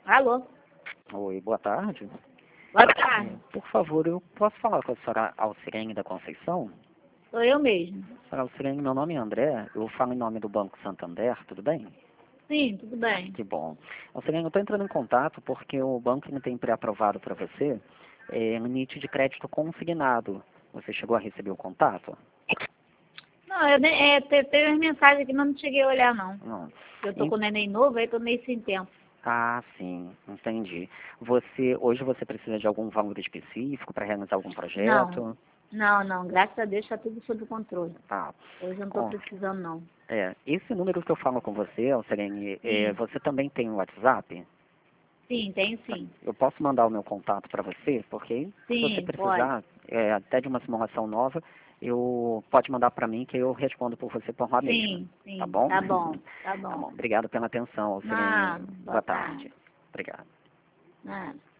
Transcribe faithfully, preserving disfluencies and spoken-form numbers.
Alô? Oi, boa tarde. Boa tarde. Por favor, eu posso falar com a senhora Alcirene da Conceição? Sou eu mesmo. Senhora Alcirene, meu nome é André, eu falo em nome do Banco Santander, tudo bem? Sim, tudo bem. Que bom. Alcirene, eu estou entrando em contato porque o banco não tem pré-aprovado para você é, limite de crédito consignado. Você chegou a receber o contato? Não, eu nem, é, te- teve as mensagens aqui, mas não cheguei a olhar, não. Não. Eu tô Em- com o neném novo, aí tô meio sem tempo. Ah, sim, entendi. Você, hoje você precisa de algum valor específico para realizar algum Não, projeto? não, não. Graças a Deus tá tudo sob controle. Tá. Hoje eu não tô Ó, precisando, não. É, esse número que eu falo com você, Alcirene, é, Sim, você também tem o WhatsApp? sim, tenho sim. Eu posso mandar o meu contato para você, porque se você Sim, pode. precisar é, até de uma simulação nova, eu pode mandar para mim que eu respondo por você por lá mesmo. Sim, Tá sim. bom? Tá bom, tá Tá bom. bom. Obrigado pela atenção, Alcirene. Nada, boa Boa tarde. tarde. Obrigado. Nada.